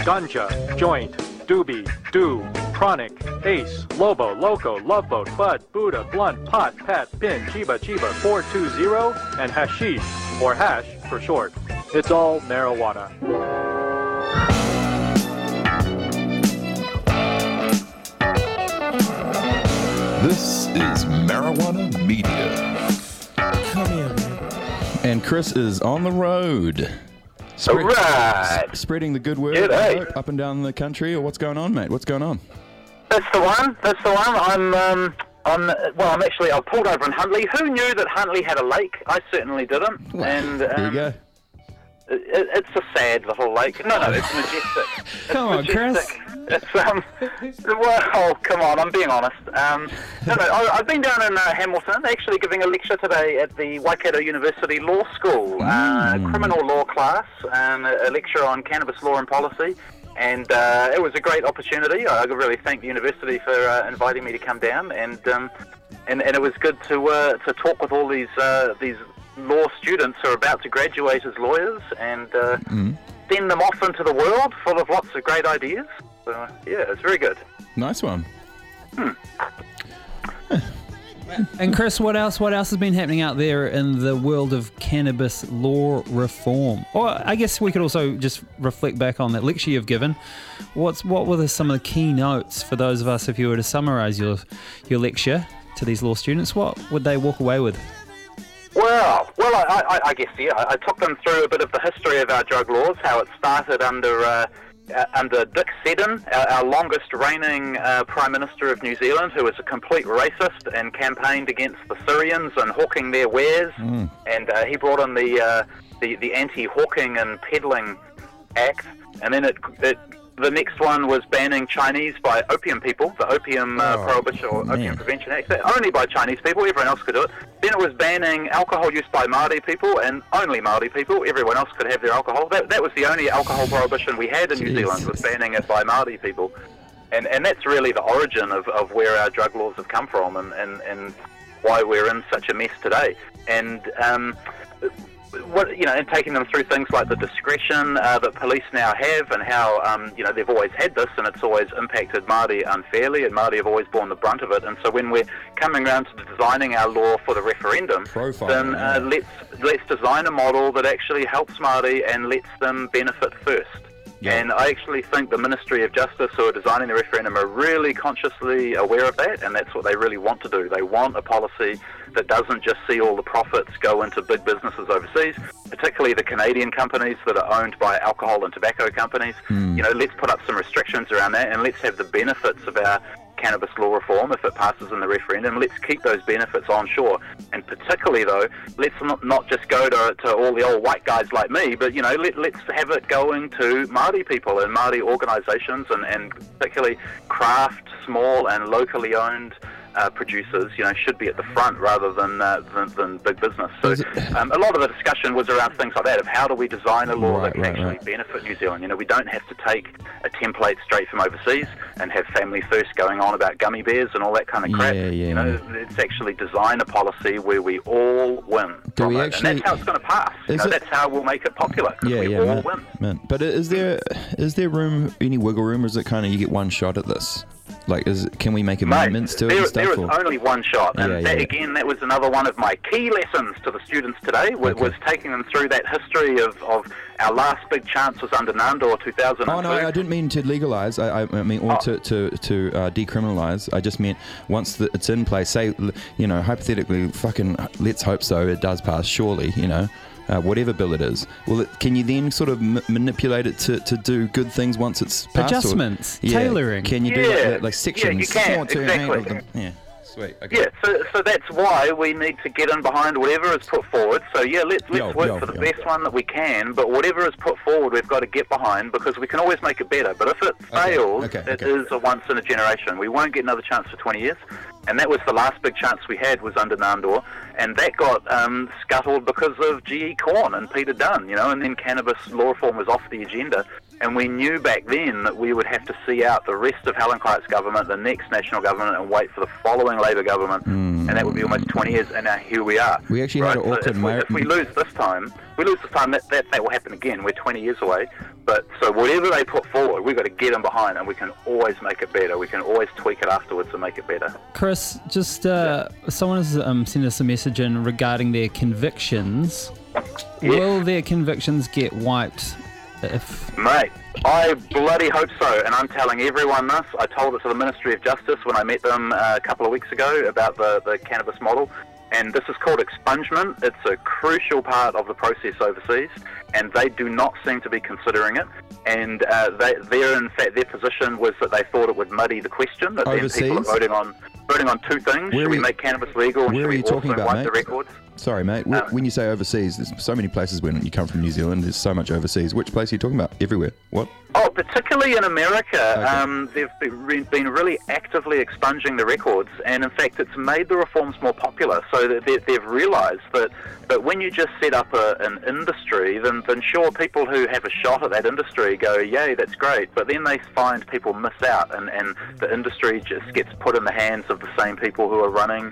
Ganja, Joint, Doobie, Do, Chronic, Ace, Lobo, Loco, Loveboat, Bud, Buddha, Blunt, Pot, Pat, Pin, Chiba, 420, and Hashish, or Hash for short. It's all marijuana. This is Marijuana Media. Come here, man. And Chris is on the road. All right. Spreading the good word G'day. up and down the country, or what's going on, mate? What's going on? That's the one. I've pulled over in Huntley. Who knew that Huntley had a lake? I certainly didn't. Well, and there you go. It's a sad little lake. No, it's majestic. Come on, Chris. It's well, come on, I'm being honest. I've been down in Hamilton, actually giving a lecture today at the Waikato University Law School, criminal law class, a lecture on cannabis law and policy, and it was a great opportunity. I really thank the university for inviting me to come down, and it was good to talk with all these law students who are about to graduate as lawyers and send them off into the world full of lots of great ideas. So, yeah, it's very good. Nice one. And Chris, what else has been happening out there in the world of cannabis law reform? Or I guess we could also just reflect back on that lecture you've given. What were some of the key notes for those of us, if you were to summarise your lecture to these law students? What would they walk away with? Well, I guess, yeah, I took them through a bit of the history of our drug laws, how it started under Dick Seddon, our longest reigning Prime Minister of New Zealand, who was a complete racist and campaigned against the Syrians and hawking their wares, and he brought in the Anti-Hawking and Peddling Act, and then the next one was banning Chinese by opium people, the Opium Prohibition or Opium Prevention Act, only by Chinese people, everyone else could do it. Then it was banning alcohol use by Māori people, and only Māori people, everyone else could have their alcohol. That was the only alcohol prohibition we had in New Zealand, was banning it by Māori people. And that's really the origin of where our drug laws have come from and why we're in such a mess today. And and taking them through things like the discretion that police now have, and how they've always had this, and it's always impacted Māori unfairly, and Māori have always borne the brunt of it. And so when we're coming around to designing our law for the referendum, then let's design a model that actually helps Māori and lets them benefit first. Yeah. And I actually think the Ministry of Justice, who are designing the referendum, are really consciously aware of that, and that's what they really want to do. They want a policy that doesn't just see all the profits go into big businesses overseas, particularly the Canadian companies that are owned by alcohol and tobacco companies. Let's put up some restrictions around that, and let's have the benefits of our cannabis law reform, if it passes in the referendum, let's keep those benefits onshore. And particularly, though, let's not just go to all the old white guys like me, but, let's have it going to Māori people and Māori organisations, and particularly craft, small and locally owned producers, should be at the front rather than big business. So a lot of the discussion was around things like that, of how do we design a law that can actually benefit New Zealand. We don't have to take a template straight from overseas and have Family First going on about gummy bears and all that kind of crap. Let's actually design a policy where we all win. And that's how it's going to pass. That's how we'll make it popular. We all win. But is there room, any wiggle room, or is it kind of you get one shot at this? Like, can we make amendments to it and stuff? There is only one shot. And again, that was another one of my key lessons to the students today, was taking them through that history of our last big chance was under Nandor 2002. Oh, no, I didn't mean to legalise. I mean, or to decriminalise. I just meant once it's in place, say, hypothetically, fucking, let's hope so, it does pass, surely, whatever bill it is. Well, can you then sort of manipulate it to do good things once it's passed? Adjustments, tailoring. Can you do that, like sections? Yeah, you can, exactly. Yeah, sweet. Okay. Yeah, so that's why we need to get in behind whatever is put forward. So let's work for the best one that we can, but whatever is put forward, we've got to get behind, because we can always make it better. But if it fails, it is a once in a generation. We won't get another chance for 20 years. And that was the last big chance we had, was under Nandor, and that got scuttled because of G.E. Korn and Peter Dunn, and then cannabis law reform was off the agenda, and we knew back then that we would have to see out the rest of Helen Clark's government, the next national government, and wait for the following Labour government, and that would be almost 20 years, and now here we are. We actually had an awkward... If we lose this time, that will happen again. We're 20 years away, But so whatever they put forward, we've got to get them behind, and we can always make it better. We can always tweak it afterwards and make it better. Chris, just someone has sent us a message in regarding their convictions. Yes. Will their convictions get wiped if... Mate, I bloody hope so, and I'm telling everyone this. I told it to the Ministry of Justice when I met them a couple of weeks ago about the cannabis model. And this is called expungement. It's a crucial part of the process overseas, and they do not seem to be considering it. And their position was that they thought it would muddy the question. That then people are voting on two things: should we make cannabis legal, and should we also wipe the records? Sorry, mate. When you say overseas, there's so many places when you come from New Zealand. There's so much overseas. Which place are you talking about? Everywhere. What? Oh, particularly in America. Okay. They've been really actively expunging the records, and in fact, it's made the reforms more popular. So that they've realised that when you just set up an industry, then sure, people who have a shot at that industry go, yay, that's great. But then they find people miss out, and the industry just gets put in the hands of the same people who are running,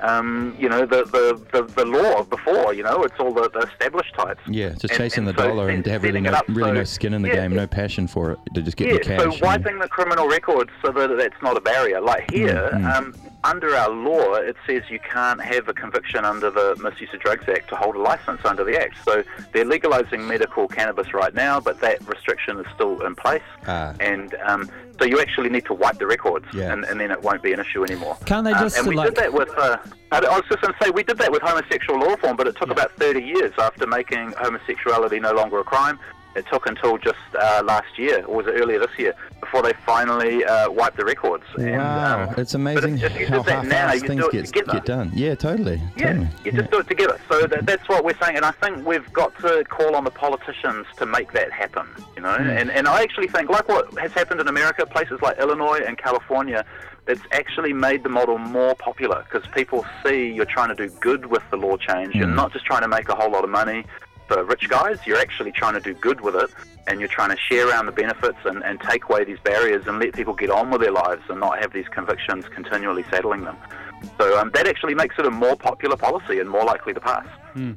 the law before. It's all the established types. Yeah, just chasing the dollar and to have really no skin in the game, no passion for it, to just get the cash. So wiping the criminal records so that that's not a barrier. Like here, under our law, it says you can't have a conviction under the Misuse of Drugs Act to hold a license under the Act. So they're legalising medical cannabis right now, but that restriction is still in place. And so you actually need to wipe the records, and then it won't be an issue anymore. Can't they just and we did that with... I was just going to say, we did that with homosexual law reform, but it took about 30 years after making homosexuality no longer a crime. It took until just last year, or was it earlier this year, before they finally wiped the records. Wow, it's amazing how fast things get done. Yeah, totally. Yeah, you just do it together. So that's what we're saying, and I think we've got to call on the politicians to make that happen, And I actually think, like what has happened in America, places like Illinois and California, it's actually made the model more popular because people see you're trying to do good with the law change and not just trying to make a whole lot of money for rich guys. You're actually trying to do good with it, and you're trying to share around the benefits and take away these barriers and let people get on with their lives and not have these convictions continually saddling them. So that actually makes it a more popular policy and more likely to pass.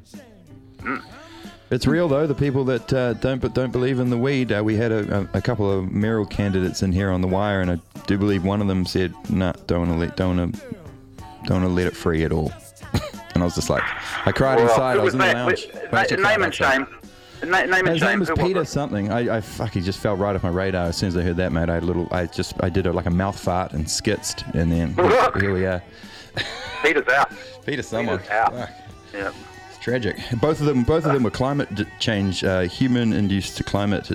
It's real though. The people that don't believe in the weed. We had a couple of mayoral candidates in here on the wire, and I do believe one of them said, "Nah, don't want to let it free at all." And I was just like, I cried inside. I was in the lounge. Name and shame. His name was Peter something. He just fell right off my radar as soon as I heard that, mate. I did like a mouth fart and skitzed, and then here we are. Peter's out. Peter someone. Peter's out. Yeah. It's tragic. Both of them were climate change, human-induced climate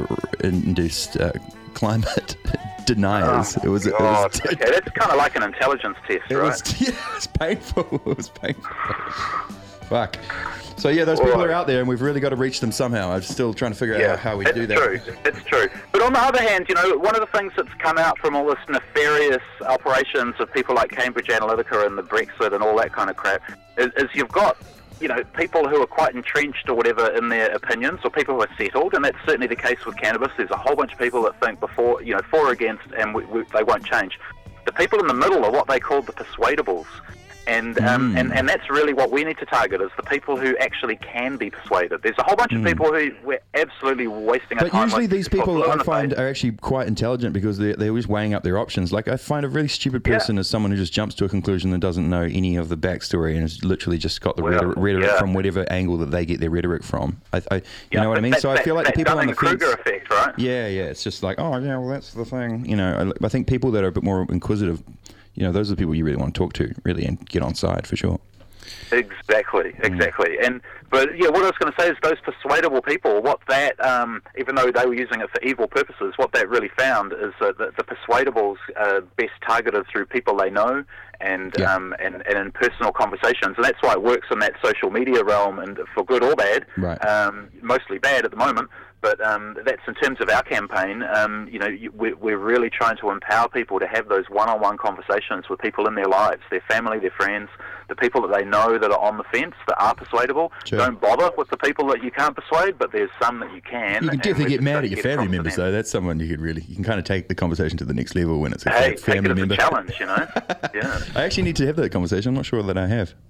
climate deniers. Okay, that's kind of like an intelligence test, right? It's painful. It was painful. Fuck. So yeah, those people are out there, and we've really got to reach them somehow. I'm still trying to figure out how we do that. It's true. But on the other hand, one of the things that's come out from all this nefarious operations of people like Cambridge Analytica and the Brexit and all that kind of crap is you've got people who are quite entrenched or whatever in their opinions, or people who are settled, and that's certainly the case with cannabis. There's a whole bunch of people that think for or against, and they won't change. The people in the middle are what they call the persuadables. And that's really what we need to target, is the people who actually can be persuaded. There's a whole bunch of people who we're absolutely wasting our time. But usually these people I find are actually quite intelligent because they're always weighing up their options. Like I find a really stupid person is someone who just jumps to a conclusion and doesn't know any of the backstory and has literally just got the rhetoric from whatever angle that they get their rhetoric from. You know what I mean? So I feel like the people on the fence... Kruger effect, right? Yeah, it's just like, oh, yeah, well, that's the thing. I think people that are a bit more inquisitive, those are the people you really want to talk to, really, and get on side for sure. Exactly. But what I was going to say is those persuadable people, even though they were using it for evil purposes, what that really found is that the persuadables are best targeted through people they know and in personal conversations, and that's why it works in that social media realm, and for good or bad, mostly bad at the moment. But that's in terms of our campaign. We're really trying to empower people to have those one-on-one conversations with people in their lives, their family, their friends, the people that they know that are on the fence, that are persuadable. Sure. Don't bother with the people that you can't persuade, but there's some that you can. You can definitely get mad at your family members, though. That's someone you can kind of take the conversation to the next level when it's a family member. Take it as a challenge, Yeah. I actually need to have that conversation. I'm not sure that I have.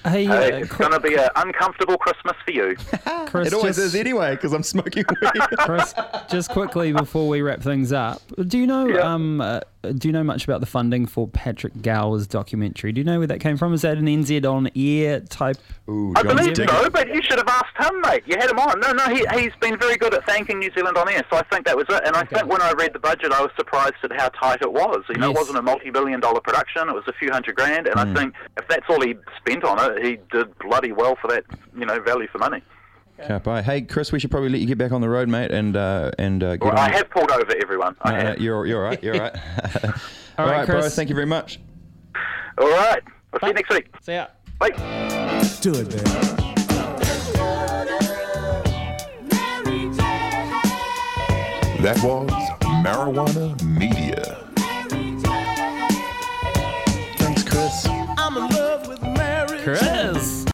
Hey, It's going to be an uncomfortable Christmas for you. Chris, It always is anyway, because I'm smoking weed. Chris, just quickly before we wrap things up, do you know much about the funding for Patrick Gower's documentary? Do you know where that came from? Is that an NZ on air type? Ooh, I John's believe digging. so, but you should have asked him, mate. You had him on. No, he's been very good at thanking New Zealand on air, so I think that was it. And I think when I read the budget, I was surprised at how tight it was. You know, Yes. It wasn't a multi-billion-dollar production. It was a few $100,000, and I think if that's all he spent on it, he did bloody well for that, value for money. Bye. Hey, Chris, we should probably let you get back on the road, mate, and get Well, on. I have pulled over everyone. I No, have. you're all right. You're all right. All right, bro. Chris. Thank you very much. All right. I'll see you next week. See ya. Bye. Do it, baby. That was Marijuana Media.